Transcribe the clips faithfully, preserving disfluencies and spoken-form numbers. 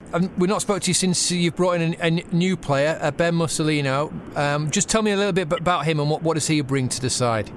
um, we've not spoken to you since you've brought in a, a new player, uh, Ben Mussolino. Um, just tell me a little bit about him and what, what does he bring to the side?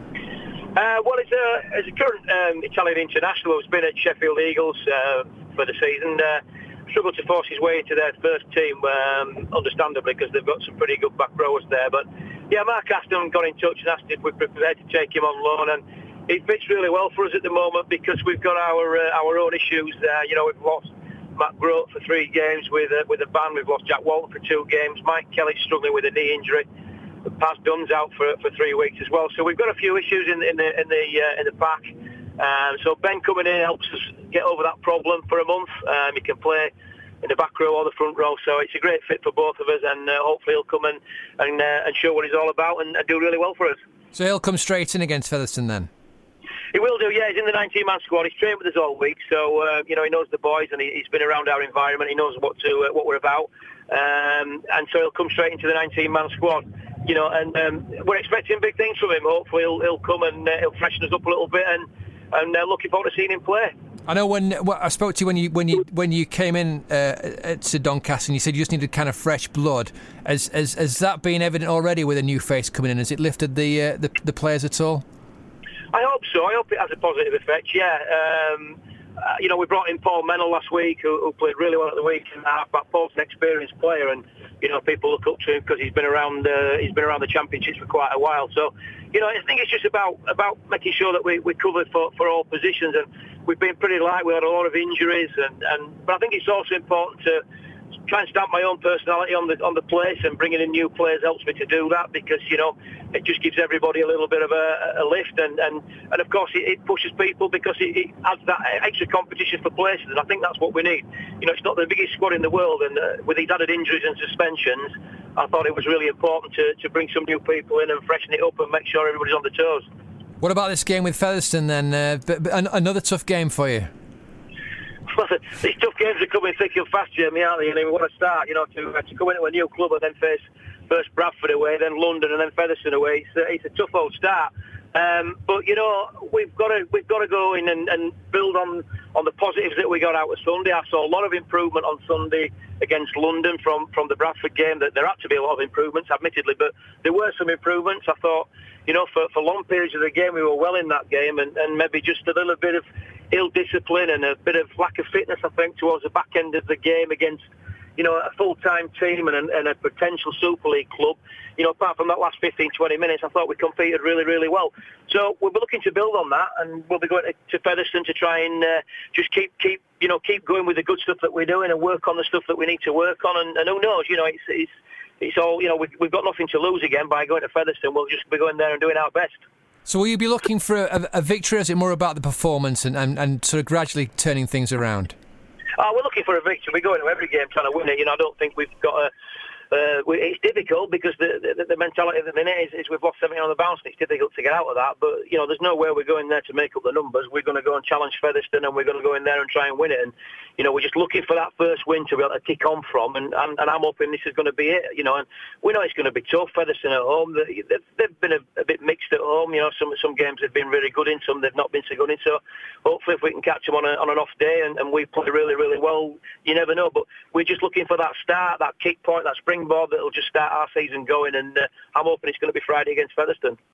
Uh, well, as a, as a current um, Italian international who's been at Sheffield Eagles uh, for the season, uh, struggled to force his way into their first team, um, understandably, because they've got some pretty good back rowers there. But yeah, Mark Aston got in touch and asked if we're prepared to take him on loan, and it fits really well for us at the moment because we've got our uh, our own issues there. You know, we've lost Matt Grote for three games with a, with a ban. We've lost Jack Walton for two games. Mike Kelly's struggling with a knee injury. Paz Dunn's out for for three weeks as well. So we've got a few issues in, in the in the uh, in the pack. Um, so Ben coming in helps us get over that problem for a month. Um, he can play in the back row or the front row, so it's a great fit for both of us, and uh, hopefully he'll come and and, uh, and show what he's all about and, and do really well for us. So he'll come straight in against Featherstone then? He will do, yeah. He's in the nineteen-man squad. He's trained with us all week, so uh, you know he knows the boys and he, he's been around our environment. He knows what to uh, what we're about, um, and so he'll come straight into the nineteen-man squad. You know, and um, we're expecting big things from him. Hopefully he'll, he'll come and uh, he'll freshen us up a little bit, and and uh, looking forward to seeing him play. I know when well, I spoke to you when you when you when you came in uh, to Doncaster, and you said you just needed kind of fresh blood. Has has, has that been evident already with a new face coming in? Has it lifted the uh, the, the players at all? I hope so. I hope it has a positive effect. Yeah. Um, uh, you know, we brought in Paul Mennell last week, who, who played really well at the weekend. But Paul's an experienced player, and you know, people look up to him because he's been around. Uh, he's been around the championships for quite a while. So, you know, I think it's just about about making sure that we we covered for, for all positions, and we've been pretty light. We had a lot of injuries, and, and but I think it's also important to try and stamp my own personality on the on the place, and bringing in new players helps me to do that because you know it just gives everybody a little bit of a, a lift, and, and, and of course it, it pushes people because it, it adds that extra competition for places, and I think that's what we need. You know, it's not the biggest squad in the world, and uh, with these added injuries and suspensions, I thought it was really important to, to bring some new people in and freshen it up and make sure everybody's on the toes. What about this game with Featherstone then? Uh, but, but another tough game for you. Well, these tough games are coming thick and fast, Jamie, aren't they? And we want to start, you know, to, uh, to come into a new club and then face first Bradford away, then London, and then Featherstone away. It's, uh, it's a tough old start. Um, but you know, we've got to we've got to go in and, and build on on the positives that we got out of Sunday. I saw a lot of improvement on Sunday against London from, from the Bradford game. That there had to be a lot of improvements, admittedly, but there were some improvements. I thought, you know, for, for long periods of the game, we were well in that game, and, and maybe just a little bit of ill discipline and a bit of lack of fitness, I think, towards the back end of the game against, you know, a full-time team and a, and a potential Super League club. You know, apart from that last fifteen, twenty minutes, I thought we competed really, really well. So we'll be looking to build on that, and we'll be going to, to Featherstone to try and uh, just keep, keep, you know, keep going with the good stuff that we're doing and work on the stuff that we need to work on. And, and who knows, you know, it's it's it's all, you know, we've, we've got nothing to lose again by going to Featherstone. We'll just be going there and doing our best. So will you be looking for a, a victory, or is it more about the performance and, and, and sort of gradually turning things around? Oh, we're looking for a victory. We go into every game trying to win it. You know, I don't think we've got a... Uh, we, it's difficult because the, the, the mentality at the minute is, is we've lost seventy on the bounce, and it's difficult to get out of that. But, you know, there's no way we're going there to make up the numbers. We're going to go and challenge Featherstone, and we're going to go in there and try and win it. And, you know, we're just looking for that first win to be able to kick on from, and, and, and I'm hoping this is going to be it, you know. And we know it's going to be tough. Featherstone at home, they've, they've been a, a bit mixed at home. You know, some some games they've been really good in, some they've not been so good in. So hopefully if we can catch them on, a, on an off day and, and we play really, really well, you never know. But we're just looking for that start, that kick point, that springboard that'll just start our season going, and uh, I'm hoping it's going to be Friday against Featherstone.